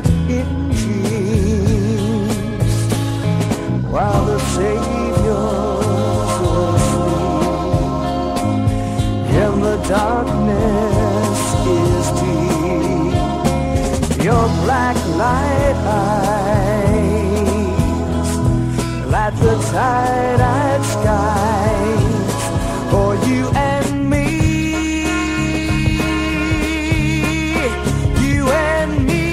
night in dreams, while the Saviors were asleep, and the darkness is deep. Your black light eyes light the tide-eyed skies for you and me. You and me.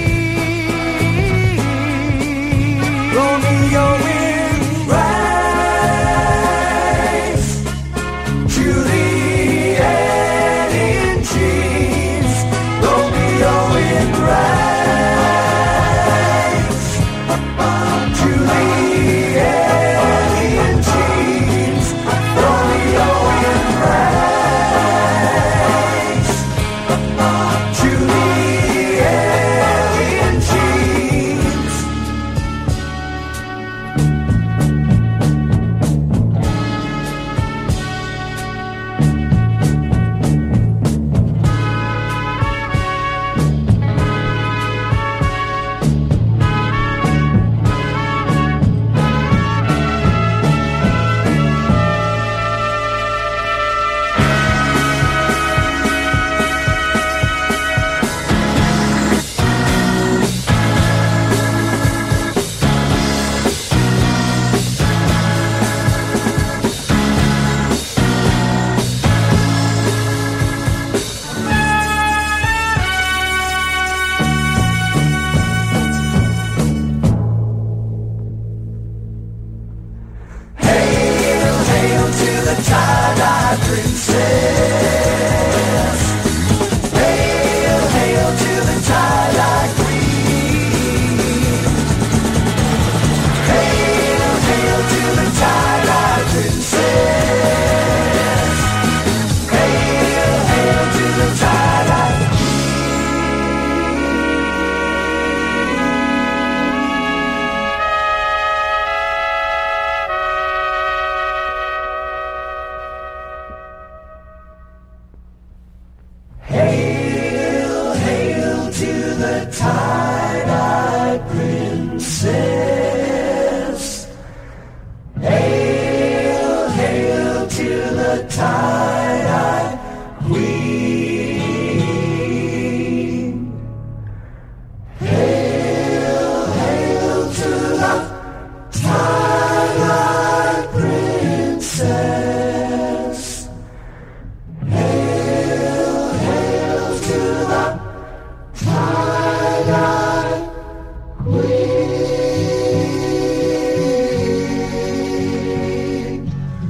Romeo in rags, Juliet in jeans. Romeo in rags, Juliet in jeans. Romeo in rags, Juliet in jeans. Hail, hail to the tie-dye princess. Hail, hail to the tie-dye queen. Hail, hail to the tie-dye princess. Hail, hail to the tie-dye Hail, hail to the tie-dye princess. Hail, hail to the tie-dye queen. Hail, hail to the tie-dye princess. Hail, hail to the tie-dye queen.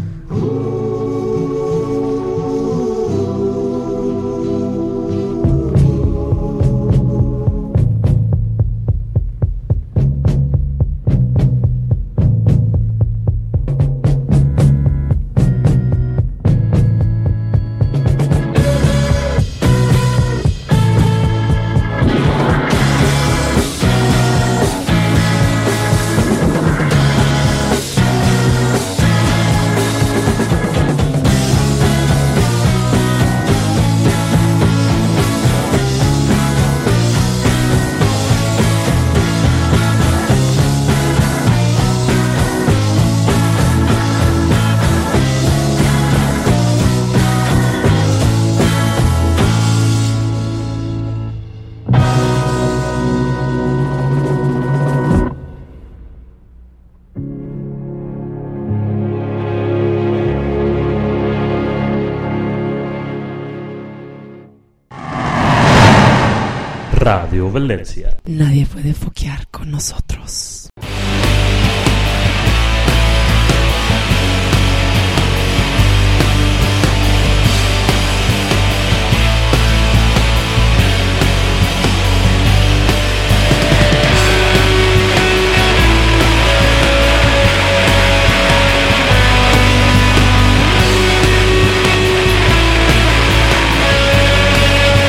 Radio Valencia. Nadie puede foquear con nosotros.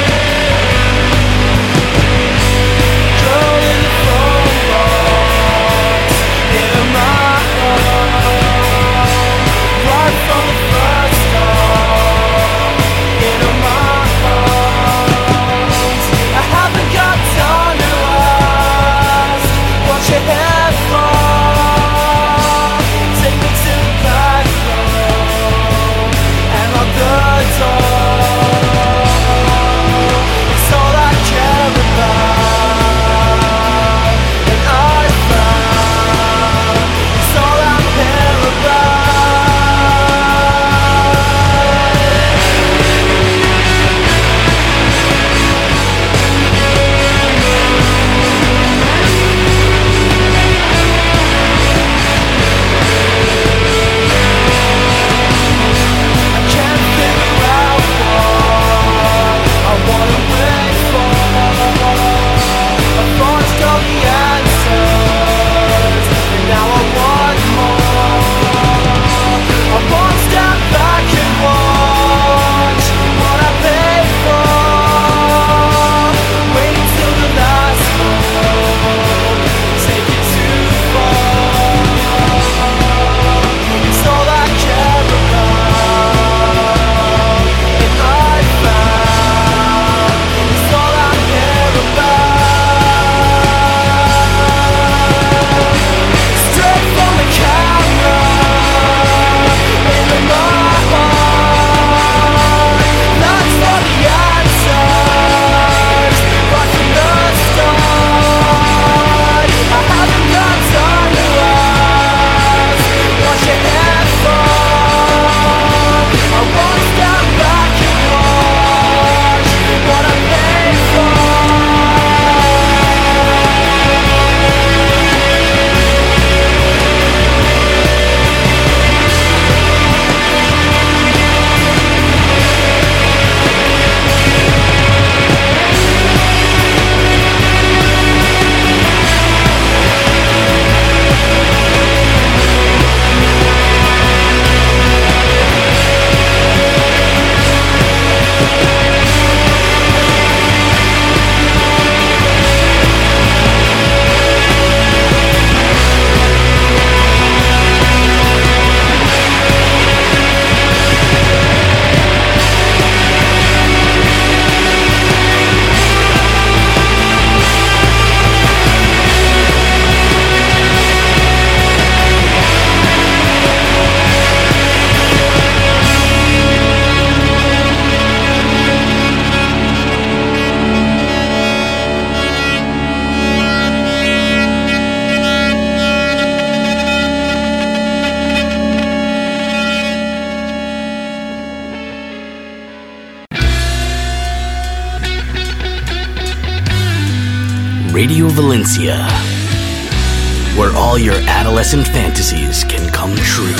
Rolling phone ball. Radio Valencia, where all your adolescent fantasies can come true.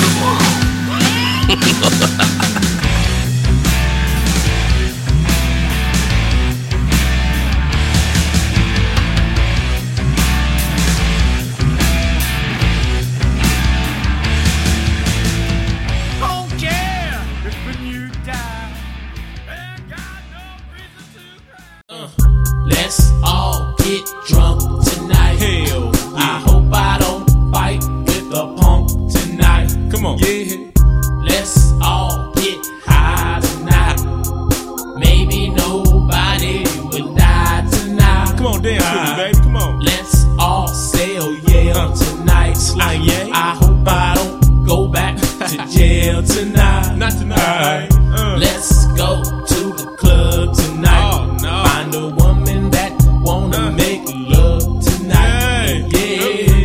Let's all get drunk tonight. Hell, yeah. I hope I don't fight with a punk tonight. Come on, yeah. Let's all get high tonight. Maybe nobody will die tonight. Come on, dance with me, baby. Come on. Let's all sail, yeah, tonight. Yeah. I hope I don't go back to jail tonight. Not tonight. Let's go to the club tonight. Oh, no. Find a woman that wanna make love tonight. Yeah.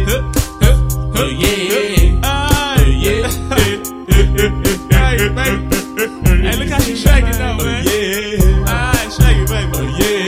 Hey, baby. Hey, look how she shaking though, man. Yeah. Alright, shake it, baby.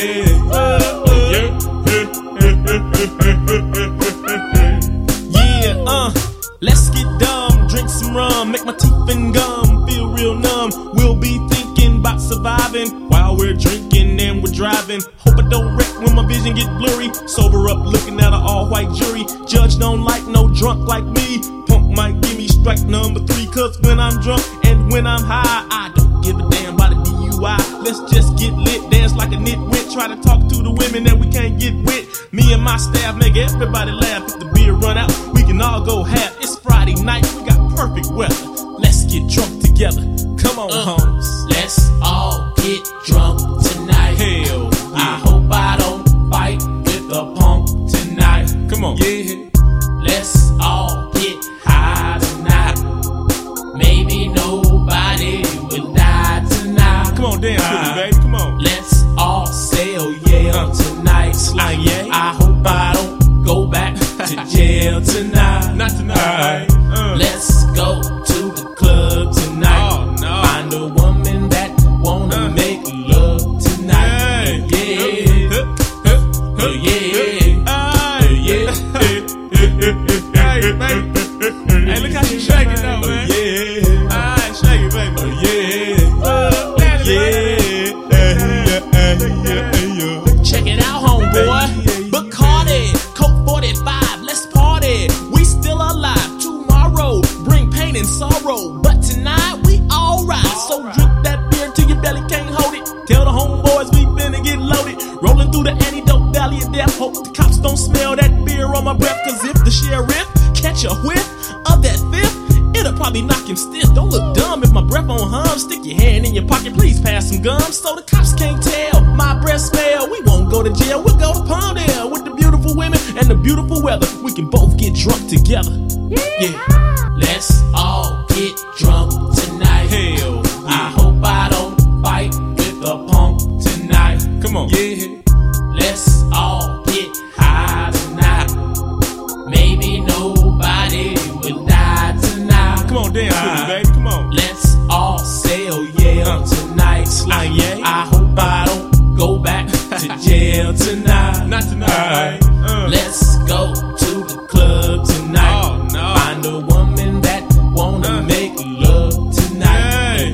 Yeah. Let's get dumb, drink some rum, make my teeth and gum feel real numb. We'll be thinking about surviving while we're drinking and we're driving. Hope I don't wreck when my vision get blurry. Sober up looking at an all-white jury. Judge don't like no drunk like me. Punk might give me strike number 3, cause when I'm drunk and when I'm high, I don't give a damn about a DUI. Let's just get lit, dance like a nitwit. Try to talk to the women that we can't get with. Me and my staff make everybody laugh. If the beer run out, we can all go half. It's Friday night, we got perfect weather. Let's get drunk together. Come on, homes. Let's all get drunk tonight. Hell, yeah. I hope I don't fight with a punk tonight. Come on, yeah. Let's all get high tonight. Maybe nobody will die tonight. Come on, dance with me, baby. Come on. Let's all sail, yeah, tonight. Yeah. I hope I don't go back to jail tonight. Not tonight. Let's go to the club tonight. Oh, no. Find a woman that wanna make love tonight. Yeah. Hey, baby. Hey, look how she shaking though, man. Alright, shake it, baby. Check it out, homeboy. Bacardi, Coke 45, let's party. We still alive. Tomorrow bring pain and sorrow, but tonight we alright. So drink that beer till your belly can't hold it. Tell the homeboys we finna get loaded. Rolling through the antidote valley of death. Hope the cops don't smell that beer on my breath. Cause if the sheriff catch a whiff of that fifth, it'll probably knock him stiff. Don't look dumb if my breath on hum. Stick your hand in your pocket, please pass some gum, so the cops can't tell my breath smell. We won't go to jail, we'll go to Palmdale with the beautiful women and the beautiful weather. We can both get drunk together. Yeah. Let's all get drunk tonight. Hell, yeah. I hope I don't fight with a punk tonight. Come on, yeah. Let's all get high tonight. Maybe nobody will die tonight. Come on, dance with me, baby. Come on. Let's all sail, yeah, tonight. Yeah. I hope I don't go back to jail tonight. Not tonight. Let's go to the club tonight. Oh, no. Find a woman that wanna make love tonight.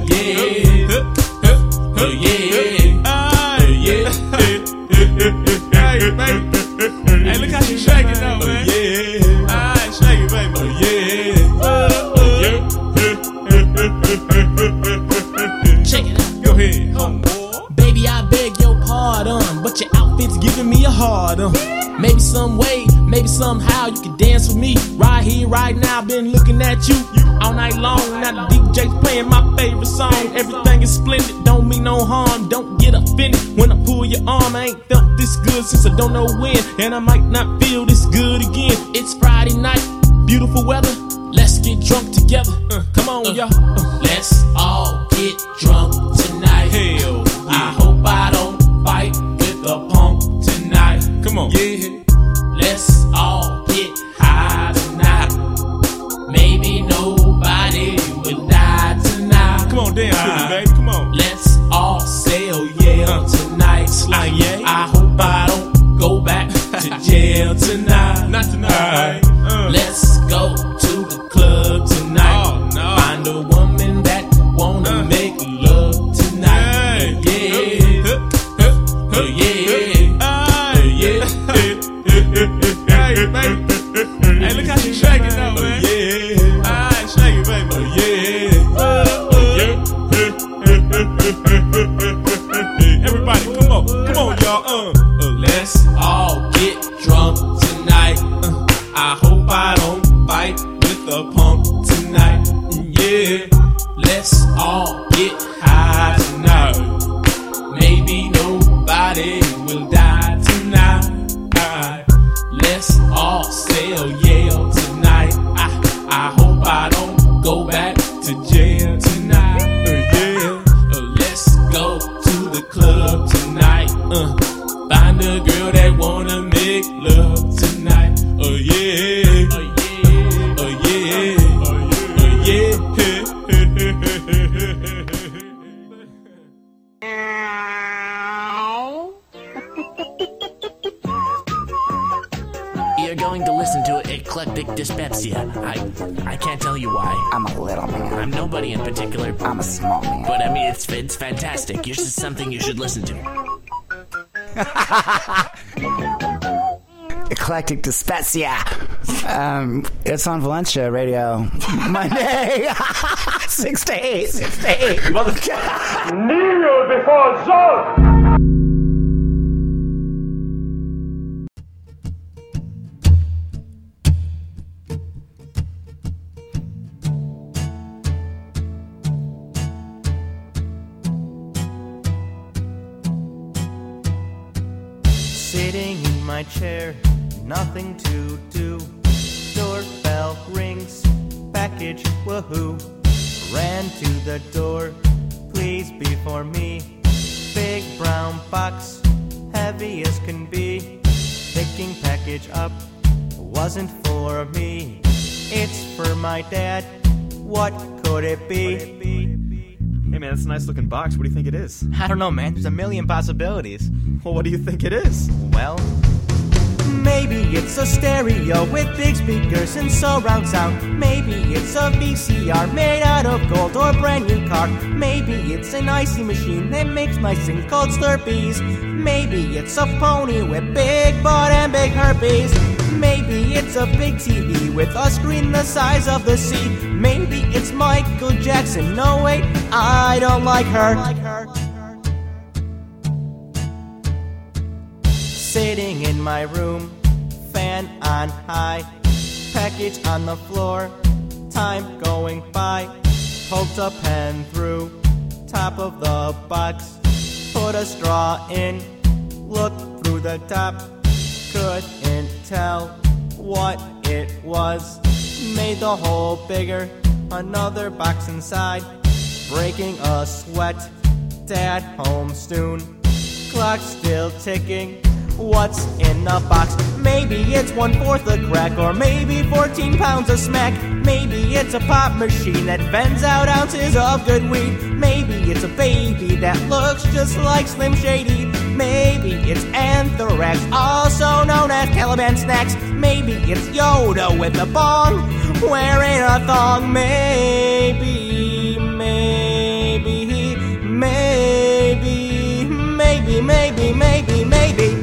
Hey, baby. Hey, look how she shaking though, man. Alright, shake it, baby. Check it out. Go ahead, homeboy. Baby, I beg your pardon, but your outfit's giving me a hard Maybe some way, maybe somehow you can dance with me. Right here, right now, been looking at you all night long. Now the DJ's playing my favorite song. Everything is splendid, don't mean no harm. Don't get offended when I pull your arm. I ain't felt this good since I don't know when, and I might not feel this good again. It's Friday night, beautiful weather. Let's get drunk together. Come on, y'all. Let's all get drunk tonight. Hell, yeah. I hope I don't fight with a punk tonight. Come on, yeah. Let's all get high tonight. Maybe nobody will die tonight. Come on, dance with me, baby. Come on. Let's all sail, yeah, tonight. Yeah. I hope I don't go back to Let's all get drunk tonight. I hope I don't fight with a punk tonight. Yeah, let's all get high tonight. Maybe nobody will die tonight. Let's all sail Yale tonight. I hope I don't go back to jail tonight. Yeah, let's go to the club tonight. Find a girl that wanna make love tonight. Oh yeah, oh yeah, oh yeah, oh yeah. You're going to listen to Eclectic Dyspepsia. I can't tell you why. I'm a little man. I'm nobody in particular. I'm a small man. But I mean, it's fantastic. It's just something you should listen to. Eclectic Dyspepsia. It's on Valencia Radio. Monday. 6 to 8. 6 to 8. Kneel before Zod! Sitting in my chair, nothing to do. Doorbell rings, package, woohoo. Ran to the door, please be for me. Big brown box, heavy as can be. Picking package up, wasn't for me. It's for my dad, what could it be? Hey man, that's a nice looking box. What do you think it is? I don't know, man, there's a million possibilities. Well, what do you think it is? Well, maybe it's a stereo with big speakers and surround sound. Maybe it's a VCR made out of gold or brand new car. Maybe it's an icy machine that makes nice things called Slurpees. Maybe it's a pony with big butt and big herpes. Maybe it's a big TV with a screen the size of the sea. Maybe it's Michael Jackson. No wait, I don't like her. Sitting in my room, fan on high, package on the floor, time going by. Poked a pen through top of the box, put a straw in, looked through the top, couldn't tell what it was. Made the hole bigger, another box inside, breaking a sweat. Dad home soon, clock still ticking. What's in the box? Maybe it's 1/4 a crack, or maybe 14 pounds of smack. Maybe it's a pop machine that vends out ounces of good weed. Maybe it's a baby that looks just like Slim Shady. Maybe it's Anthrax, also known as Caliban Snacks. Maybe it's Yoda with a bong, wearing a thong. Maybe, maybe, maybe, maybe, maybe, maybe, maybe.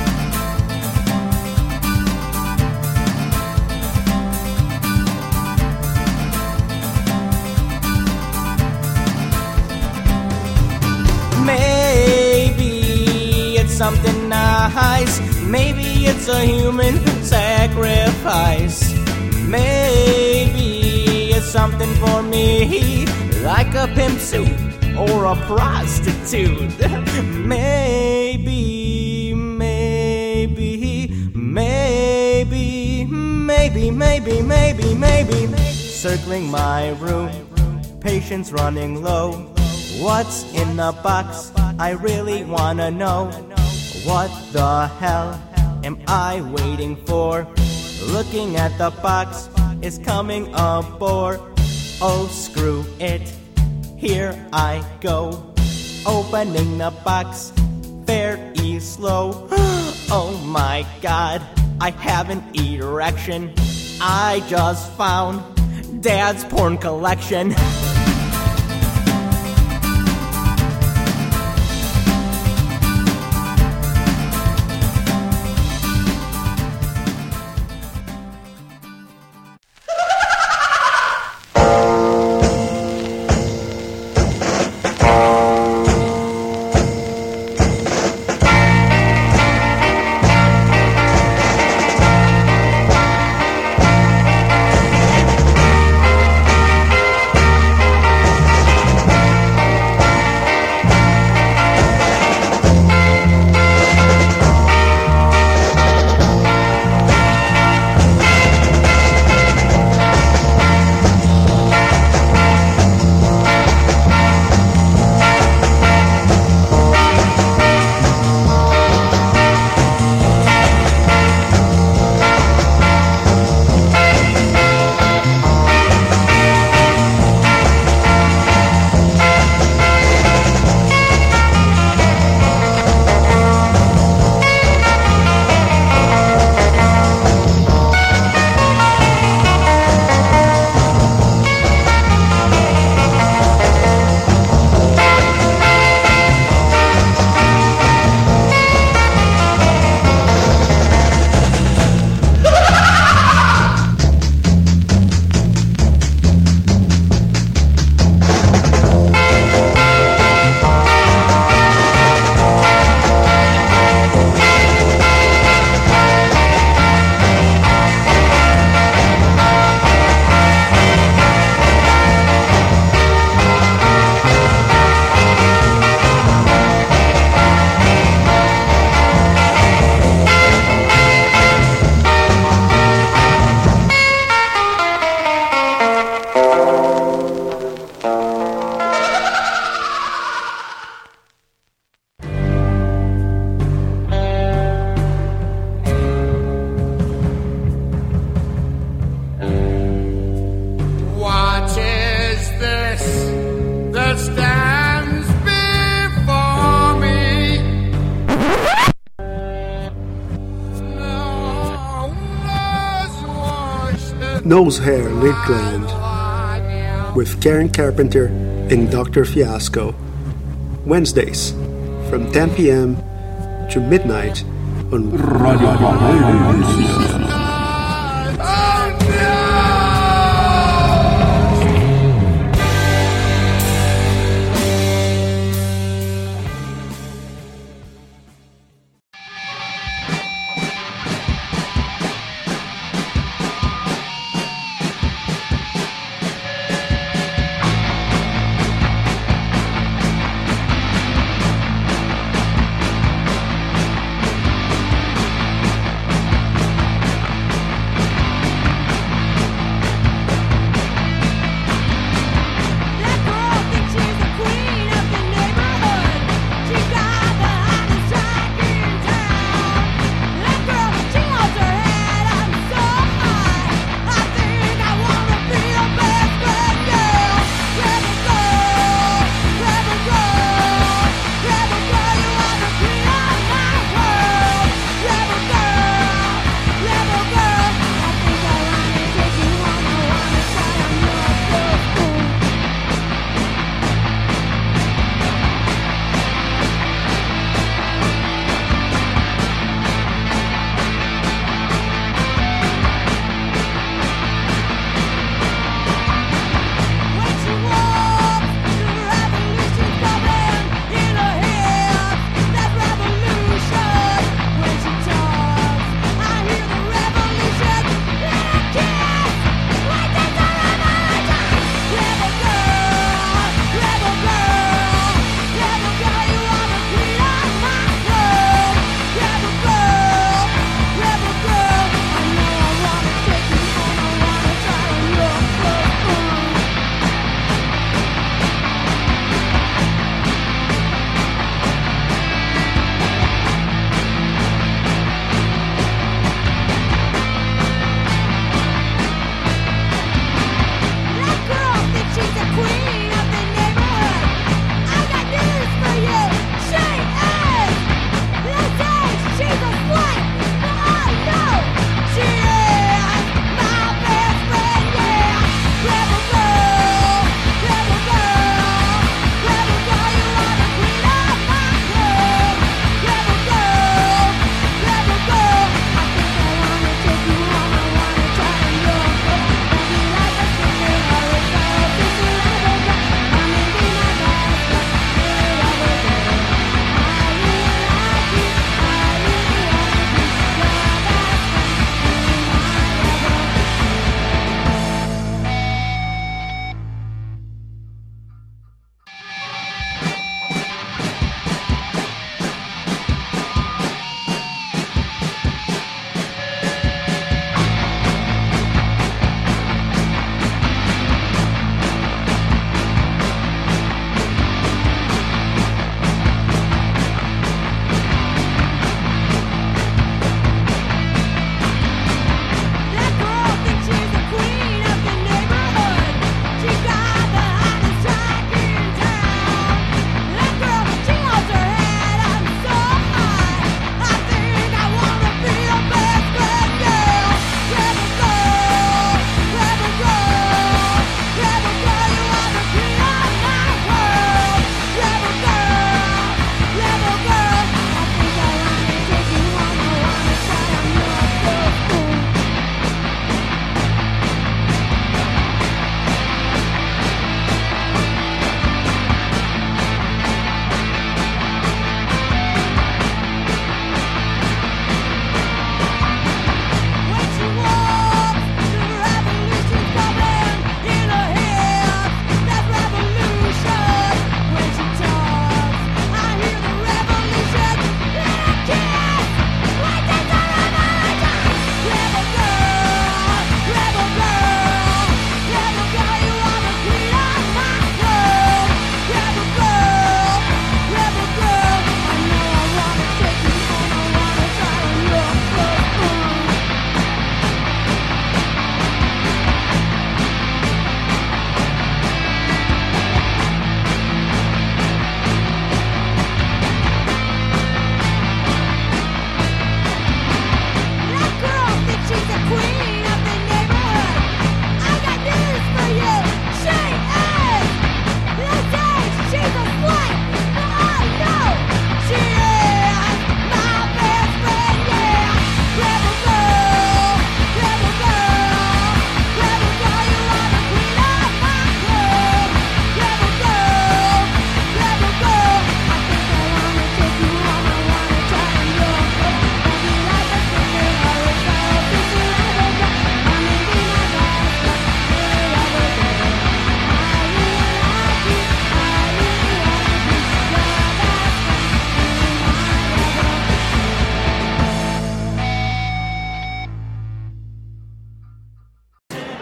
Maybe it's something nice. Maybe it's a human sacrifice. Maybe it's something for me, like a pimp suit or a prostitute. Maybe, maybe, maybe, maybe, maybe, maybe, maybe. Circling my room, patience running low. What's in the box? I really wanna know. What the hell am I waiting for? Looking at the box, it's coming aboard. Oh, screw it, here I go. Opening the box, very slow. Oh my god, I have an erection. I just found Dad's porn collection. Nose Hair Lid Gland with Karen Carpenter and Dr. Fiasco. Wednesdays from 10 p.m. to midnight on Radio Valencia.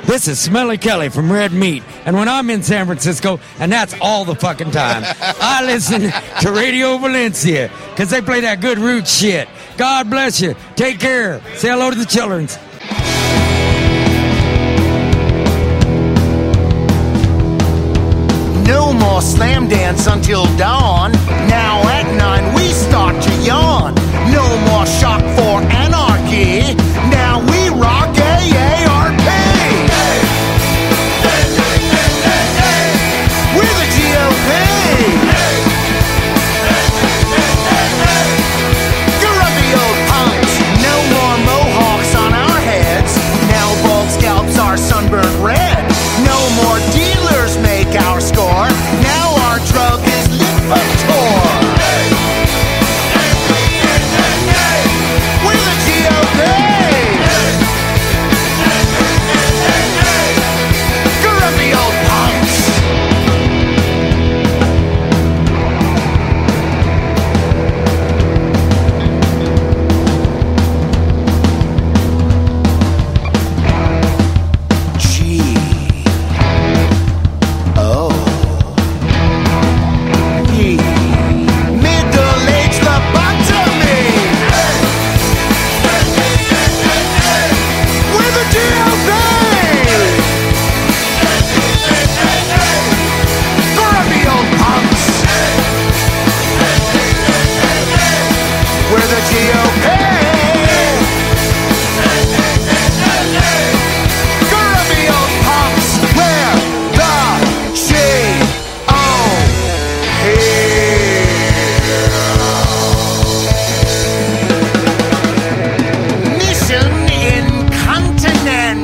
This is Smelly Kelly from Red Meat. And when I'm in San Francisco, and that's all the fucking time, I listen to Radio Valencia because they play that good root shit. God bless you. Take care. Say hello to the children. No more slam dance until dawn. Now at 9 we start to yawn. No more shock for anarchy. Now we rock AARP. We're the GOP. Grumpy old punks. No more mohawks on our heads. Now bald scalps are sunburned red. No more dealers make our score. Now our drug is Lipitor. We're the GOP. Grumpy old punks. Middle-aged lobotomy. We're the GOP. Grumpy old punks. We're the GOP. Grumpy old punks. We're the Mission Incontinent.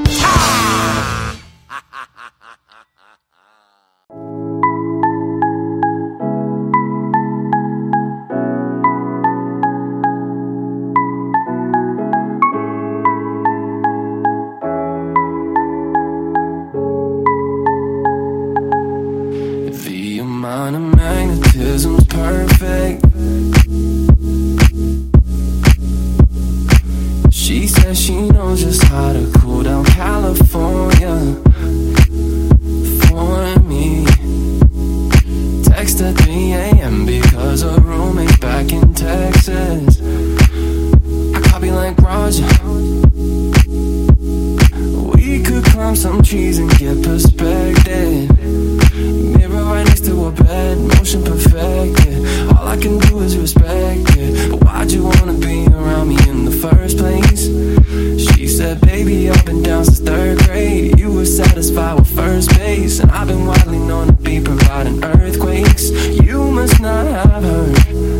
The amount of magnetism's perfect. She says she knows just how to cool down California for me. Text at 3 a.m. because her roommate's back in Texas. I copy like Roger. We could climb some trees and get perspective. Mirror right next to her bed, motion perfected. All I can do is respect it. But why'd you wanna be around me in the first place? She said, baby, I've been down since 3rd grade. You were satisfied with first base, and I've been widely known to be providing earthquakes. You must not have heard.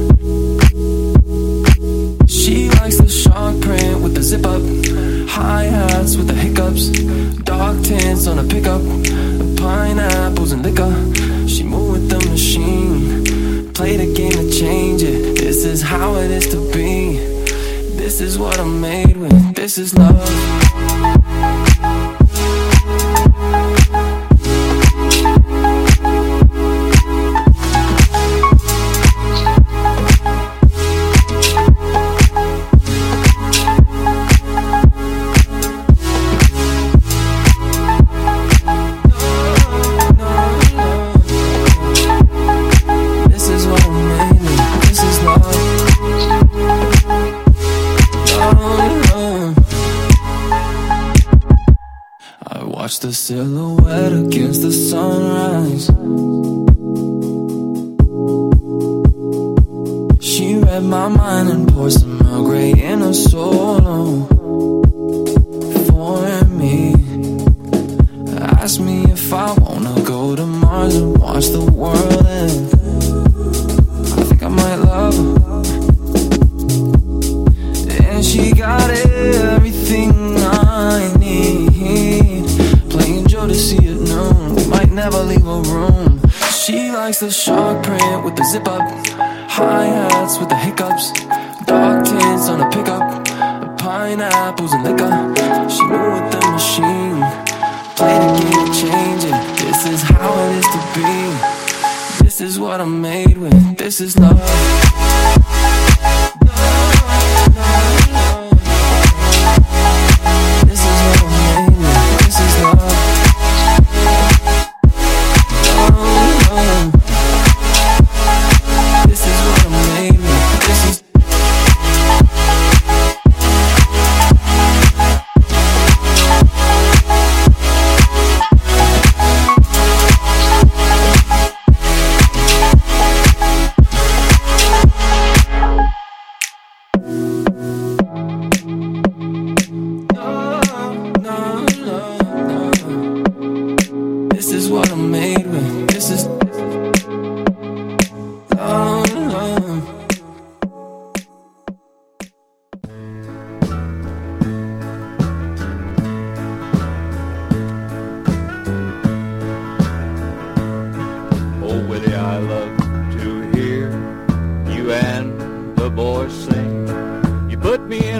She likes the shark print with the zip up, hi-hats with the hiccups, dark tints on a pickup, pineapples and liquor. She moved with the machine, play the game to change it. This is how it is to be. This is what I'm made with. This is love. Watch the silhouette against the sunrise. She read my mind and poured some Earl Grey in a solo for me. Asked me if I wanna go to Mars and watch the world end. I think I might love her. And she got everything I need. Playing Joe to see it known. We might never leave a room. She likes the shark print with the zip up, hi-hats with the hiccups, dark tints on a pickup, pineapples and liquor. She moved with the machine, play the game to change it. This is how it is to be. This is what I'm made with. This is love. This is what I'm made with. This is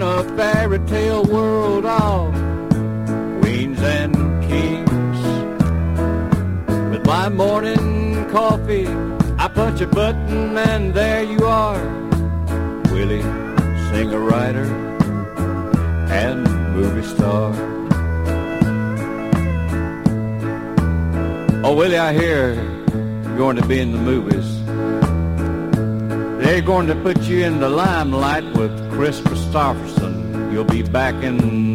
in a fairy tale world of queens and kings. With my morning coffee, I punch a button and there you are, Willie, singer-writer and movie star. Oh, Willie, I hear you're going to be in the movies. They're going to put you in the limelight with Chris Christopherson. You'll be back in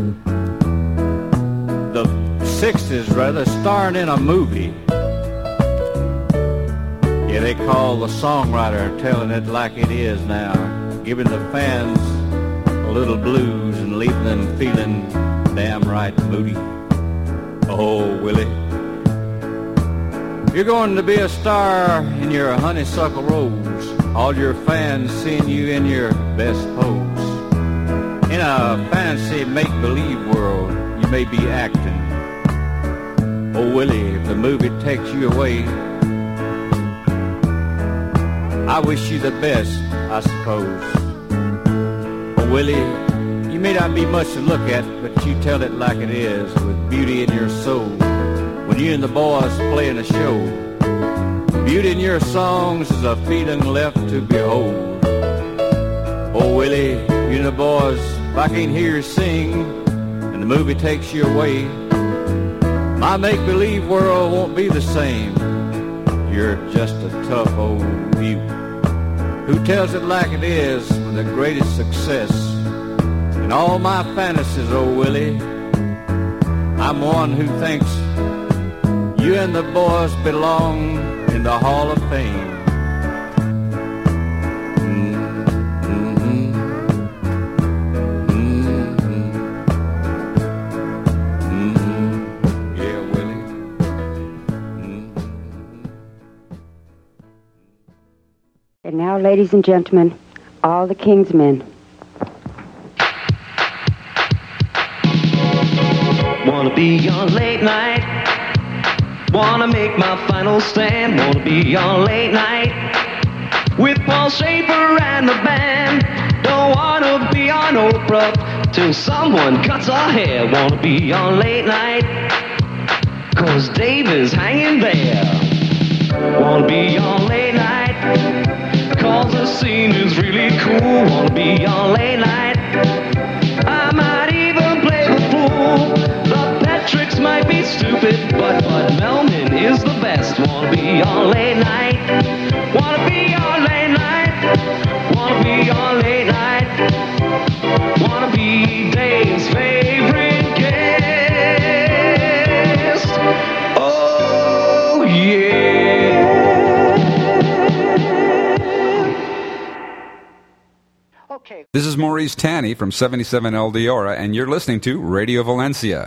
the 60s, rather, starring in a movie. Yeah, they call the songwriter telling it like it is now, giving the fans a little blues and leaving them feeling damn right moody. Oh, Willie, you're going to be a star in your honeysuckle rose, all your fans seeing you in your best pose. In a fancy make-believe world, you may be acting. Oh, Willie, if the movie takes you away, I wish you the best, I suppose. Oh, Willie, you may not be much to look at, but you tell it like it is, with beauty in your soul. When you and the boys play in a show, beauty in your songs is a feeling left to behold. Oh, Willie, you and the boys, if I can't hear you sing, and the movie takes you away, my make-believe world won't be the same. You're just a tough old beaut who tells it like it is with the greatest success. In all my fantasies, oh Willie, I'm one who thinks you and the boys belong in the Hall of Fame. And now, ladies and gentlemen, all the King's men. Wanna be on late night, wanna make my final stand, wanna be on late night with Paul Schaefer and the band. Don't wanna be on Oprah till someone cuts our hair. Wanna be on late night, cause Dave is hanging there. Wanna be on late night, cause the scene is really cool. Wanna be on late night, I might even play the fool. The Patricks might be stupid, but Melman is the best. Wanna be on late night, wanna be on late night, wanna be on late night, wanna be Dave's favorite guest. Oh yeah. This is Maurice Tanny from 77 El Diora, and you're listening to Radio Valencia.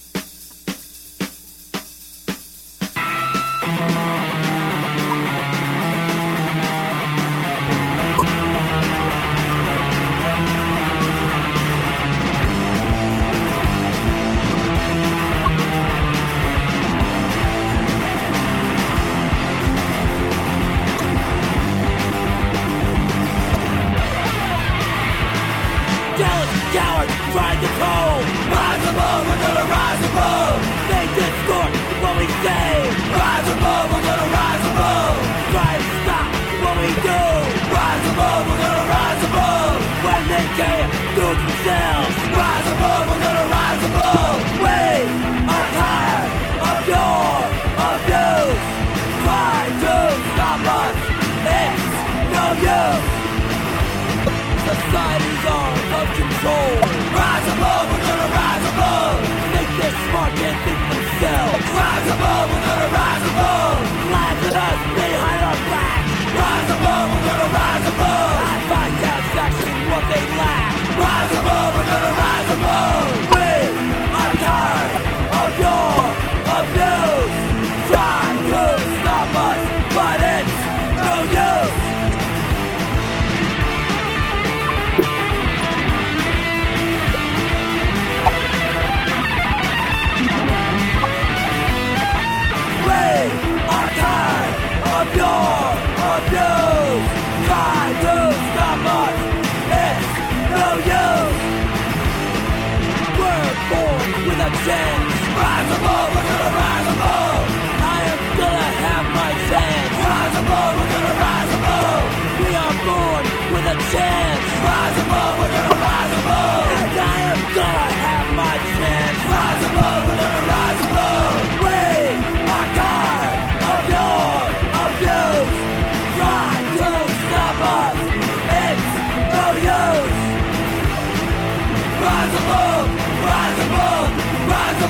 Society's arms of control. Rise above, we're gonna rise above. Think they're smart, can't think themselves. Rise above, we're gonna rise above. Laugh at us behind our back. Rise above, we're gonna rise above. I find satisfaction in what they lack. Rise above, we're gonna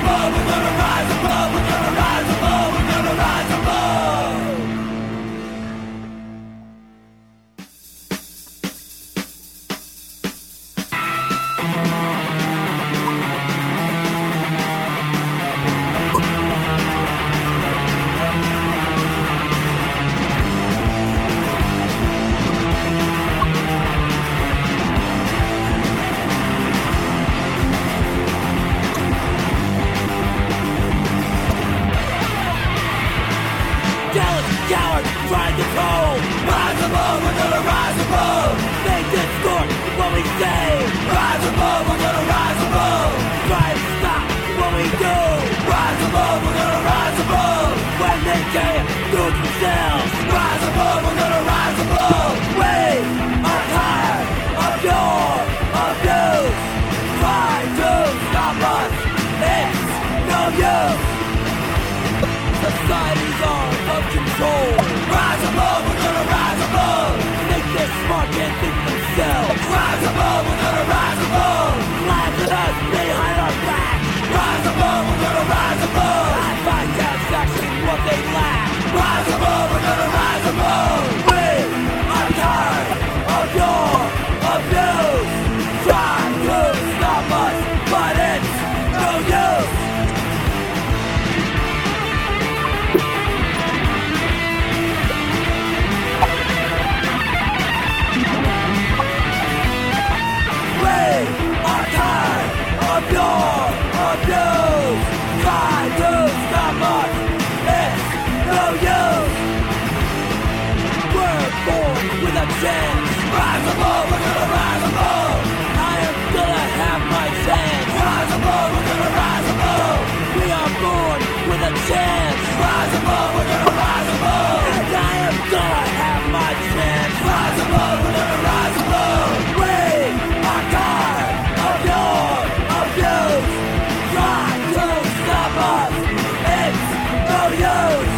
above, we're gonna rise above, we're gonna rise above, we're gonna rise above. Cowards trying to control. Rise above, we're gonna rise above. They distort what we say. Rise above, we're gonna rise above. Try to stop what we do. Rise above, we're gonna rise above. When they can't do it themselves. Rise above, we're gonna rise above. We are tired of your abuse. Try to stop us. It's no use. Society's arms of control. Rise above, we're gonna rise above. Think they're smart, can't think themselves. Rise above, we're gonna rise above. Laugh at us behind our back. Rise above, we're gonna rise above. I find satisfaction in what they lack. Rise above, we're gonna rise above. We are tired of your abuse. Try to stop us, but it's no use. Are tired of your abuse. Try to stop us. It's no use. We're born with a chance. Rise above, we're gonna rise above. I am gonna have my chance. Rise above, we're gonna rise above. We are born with a chance. Rise above, we're gonna rise above. And I am gonna have my chance. Rise above, we're gonna rise above. We are tired of your abuse. Try to stop us. It's no use.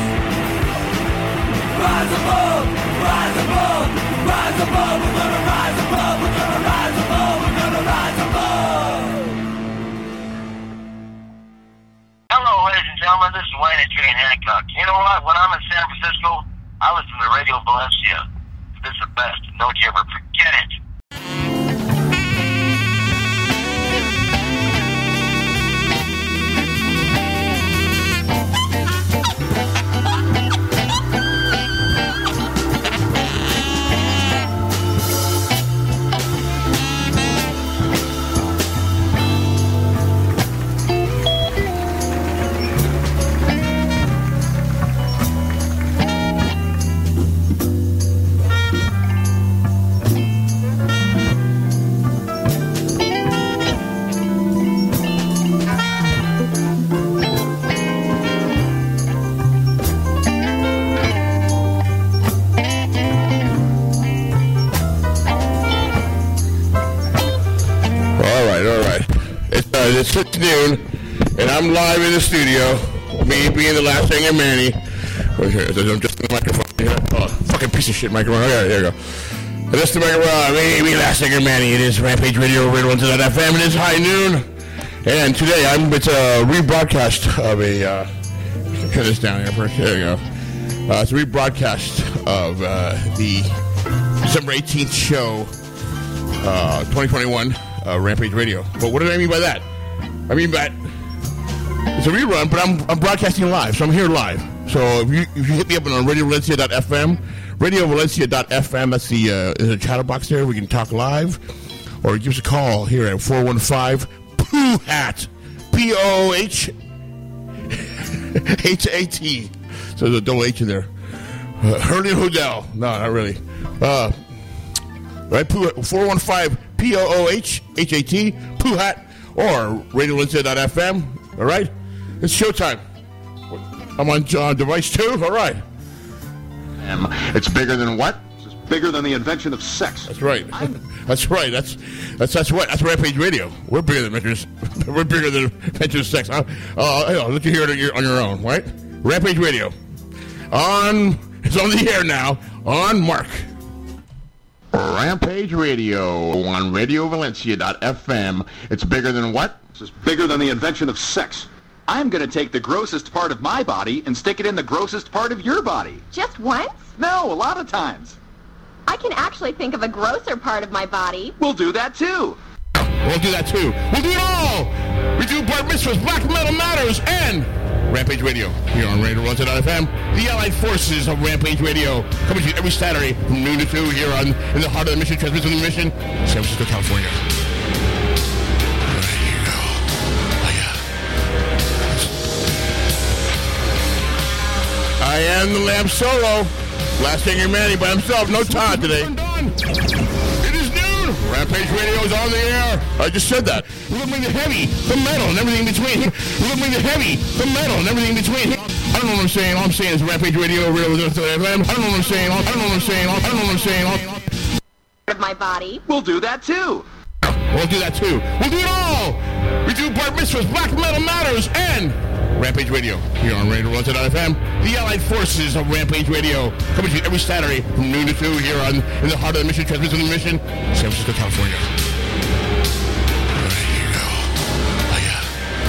Rise above, rise above, rise above. We're gonna rise above, we're gonna rise above, we're gonna rise above. Hello, ladies and gentlemen. This is Wayne at Jane Hancock. You know what? When I'm in San Francisco, I listen to Radio Valencia. This is the best. Don't you ever forget it. It's 6 noon, and I'm live in the studio. Me being the last singer, Manny. I'm just in the microphone. Oh, fucking piece of shit microphone. Okay, there you go. This is the microphone. Me being the last singer, Manny. It is Rampage Radio, Radio 1.FM. It is high noon, and today it's a rebroadcast of a. Cut this down here first. There you go. It's a rebroadcast of the December 18th show, 2021. Rampage Radio. But what do I mean by that? I mean that it's a rerun, but I'm broadcasting live, so I'm here live. So if you hit me up on RadioValencia.fm, RadioValencia.fm, that's there's a chat box there. We can talk live, or give us a call here at 415-POOHAT, POOHAT. So there's a double H in there. Hurley Hodel. No, not really. Right, 415-POOHAT, POOHAT, or RadioValencia.fm. All right? It's showtime. I'm on device 2. All right. It's bigger than what? It's bigger than the invention of sex. That's right. That's right. That's what. That's Rampage Radio. We're bigger than invention. We're bigger than invention of sex. I'll let you hear it on your own, right? Rampage Radio. It's on the air now. On Mark. Rampage Radio on RadioValencia.fm. It's bigger than what? It's bigger than the invention of sex. I'm going to take the grossest part of my body and stick it in the grossest part of your body. Just once? No, a lot of times. I can actually think of a grosser part of my body. We'll do that too. We'll do that too. We'll do it all. We do bar mitzvahs, Black Metal Matters, and Rampage Radio here on Radio 1.FM. The Allied Forces of Rampage Radio coming to you every Saturday from noon to 2 here in the heart of the mission, transmitting the mission, San Francisco, California. There you go. Oh, yeah. I am the Lamb Solo. Last Angry Manny by himself. No Todd today. It is noon. Rampage Radio is on the air. I just said that. We're going to bring the heavy, the metal, and everything in between. We're going to bring the heavy, the metal, and everything in between. I don't know what I'm saying. All I'm saying is Rampage Radio. I don't know what I'm saying. I don't know what I'm saying. I don't know what I'm saying. Of my body. We'll do that too. We'll do that too. We'll do it all. We do bar mitzvahs, Black Metal Matters, and Rampage Radio here on Radio 1.FM. The Allied Forces of Rampage Radio coming to you every Saturday from noon to 2 here in the heart of the mission, transmitting the mission, San Francisco, California. There you go. Oh, yeah.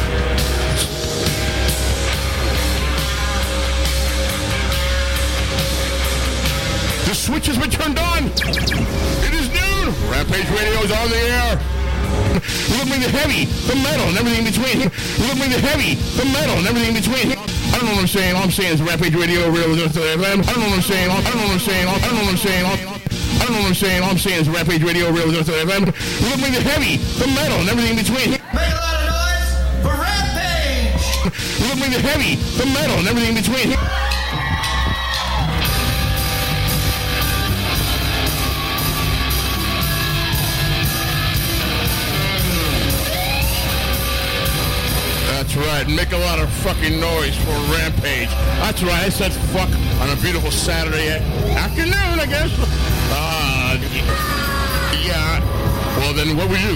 The switch has been turned on. It is noon. Rampage Radio is on the air. We're going to bring the heavy, the metal, and everything in between. We're going to bring the heavy, the metal, and everything in between. I don't know what I'm saying. All I'm saying is Rampage Radio. I don't know what I'm saying. I don't know what I'm saying. I don't know what I'm saying. I don't know what I'm saying. I don't know what I'm saying. All I'm saying is Rampage Radio. We're going to bring the heavy, the metal, and everything in between. Make a lot of noise for Rampage! We're going to bring the heavy, the metal, and everything in between. That's right, make a lot of fucking noise for Rampage. That's right, I said fuck on a beautiful Saturday afternoon, I guess. Yeah. Well, then what we do?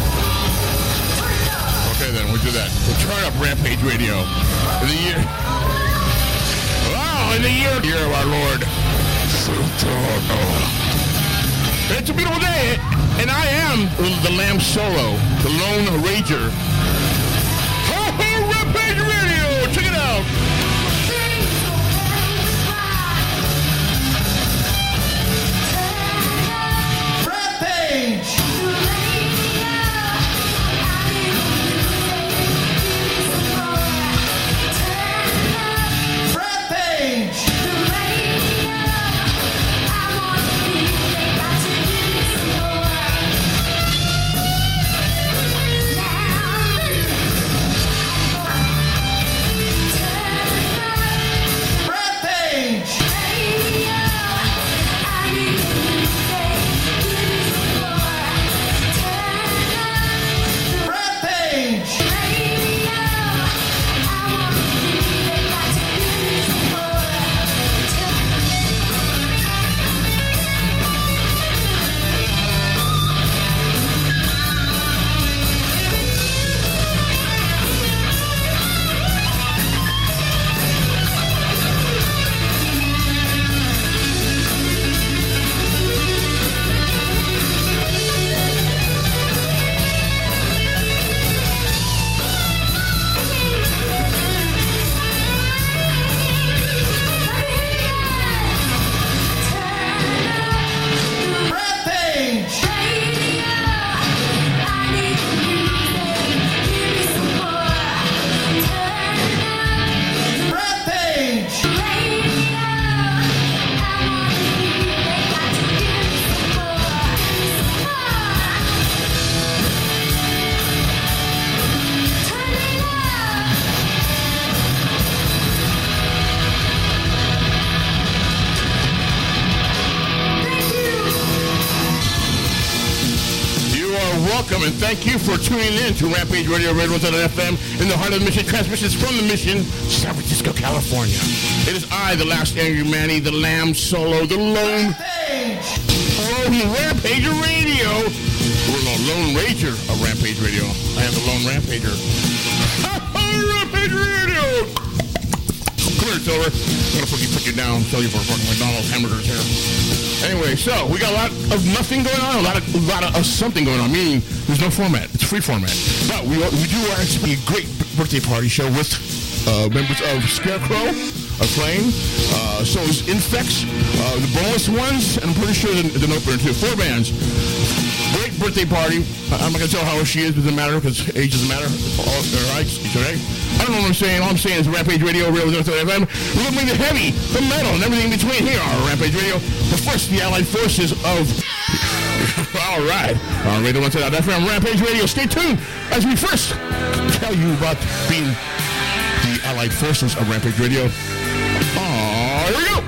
Okay, then we'll do that. We'll turn up Rampage Radio. In the year... Wow, in the year of our Lord. It's a beautiful day, and I am the Lamb Solo, the Lone Ranger. Rampage Radio! Check it out! Rampage! Rampage! welcome and thank you for tuning in to Rampage Radio, Red 107 FM, in the heart of the mission. Transmissions from the mission, San Francisco, California. It is I, the last angry Manny, the Lamb Solo, the Lone Rampage Radio. We're the Lone Ranger of Rampage Radio. I am the Lone Rampager. Rampage Radio! Come here, Silver. I'm gonna fucking put you down, sell you for fucking McDonald's hamburgers here. Anyway, so we got a lot of nothing going on, a lot of something going on. Meaning, there's no format. It's free format. But we do actually a great birthday party show with members of Scarecrow, Flame, so is Infex, the bonus ones, and I'm pretty sure the opener too. 4 bands. Great birthday party. I'm not going to tell how old she is. It doesn't matter because age doesn't matter. All right, it's okay. I don't know what I'm saying. All I'm saying is Rampage Radio, Real FM. We're going to bring the heavy, the metal, and everything in between here on Rampage Radio. But first, the Allied Forces of... All right. On Radio 1.FM, Rampage Radio. Stay tuned as we first tell you about being the Allied Forces of Rampage Radio. Oh, here we go.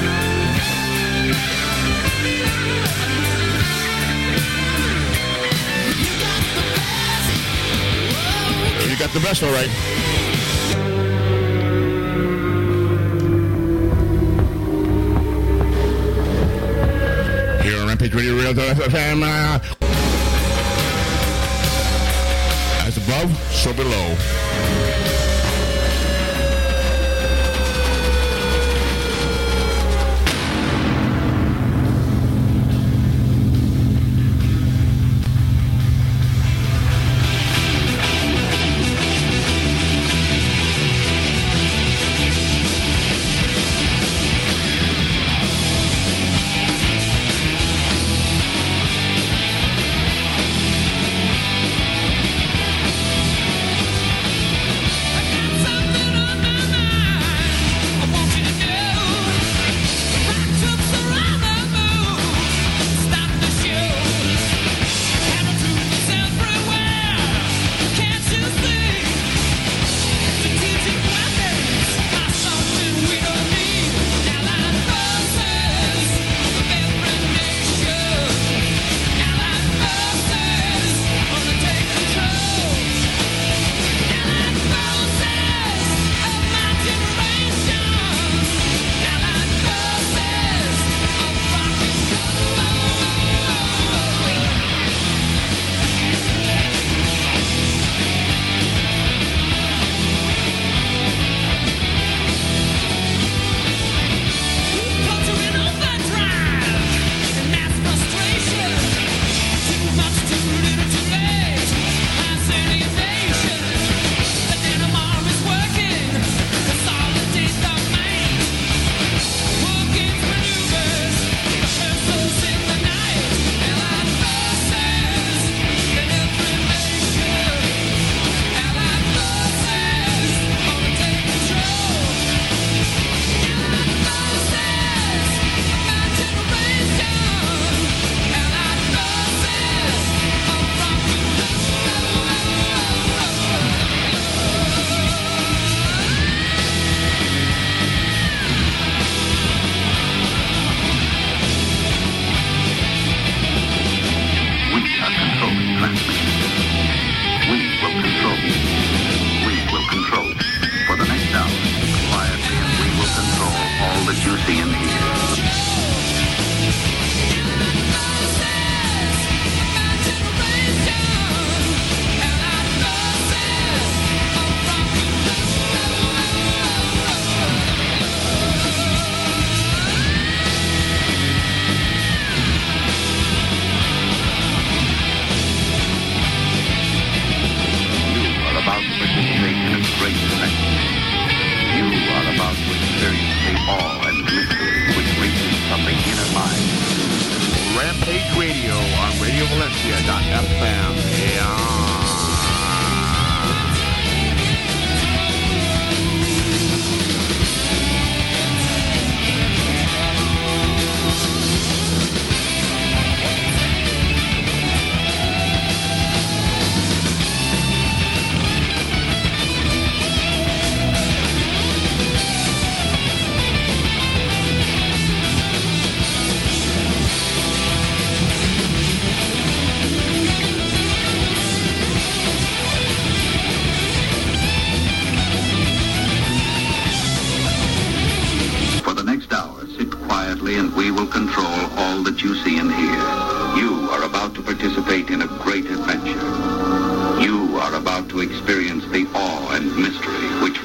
You got the best, all right. Here on Rampage Radio, Real.fm. As above, so below.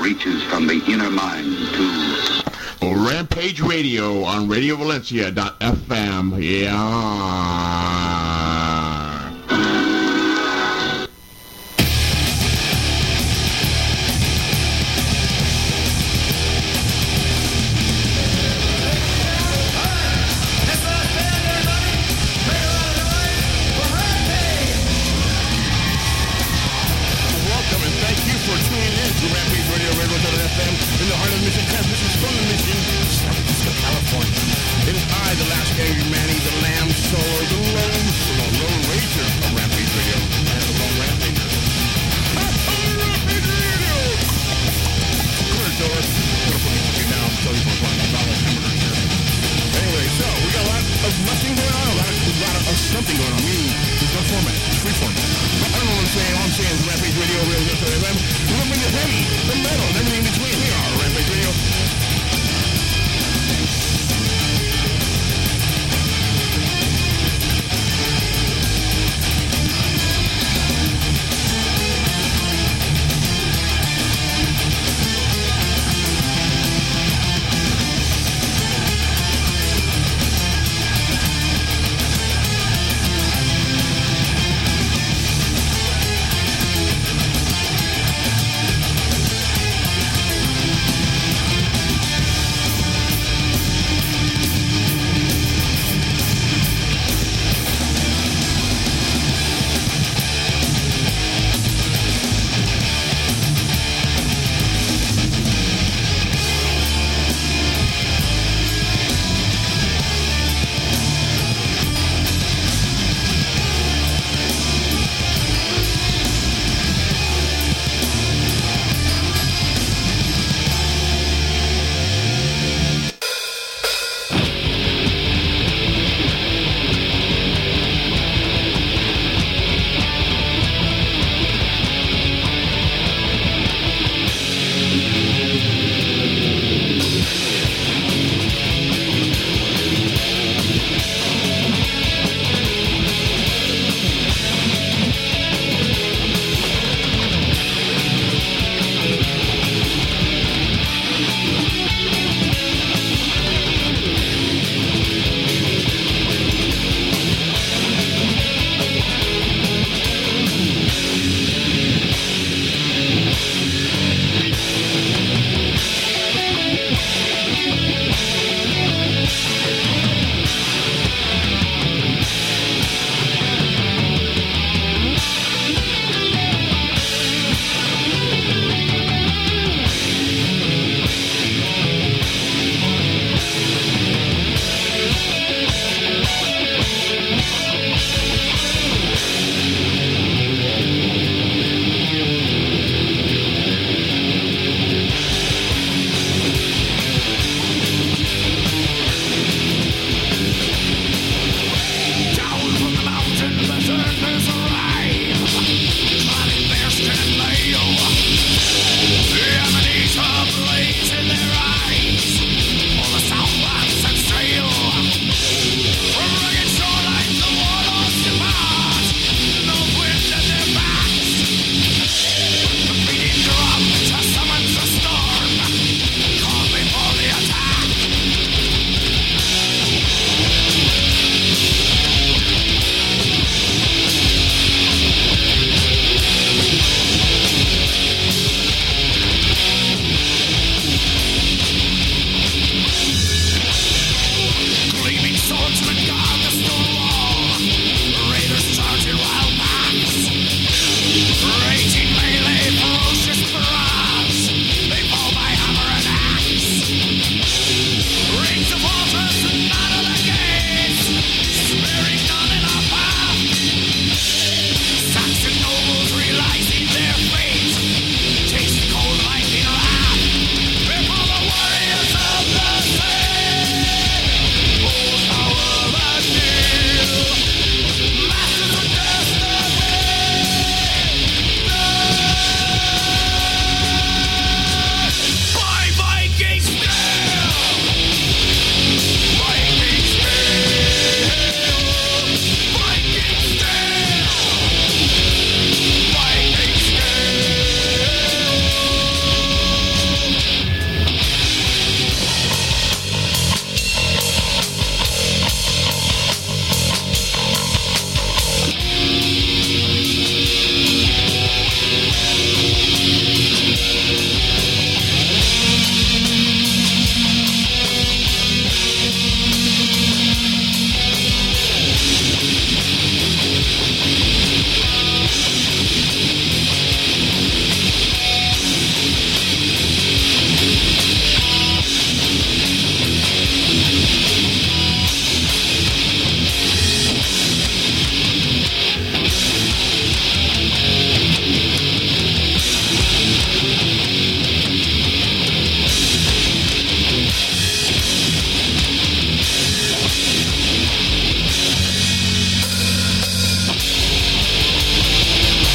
reaches from the inner mind to Rampage Radio on RadioValencia.fm. Yeah.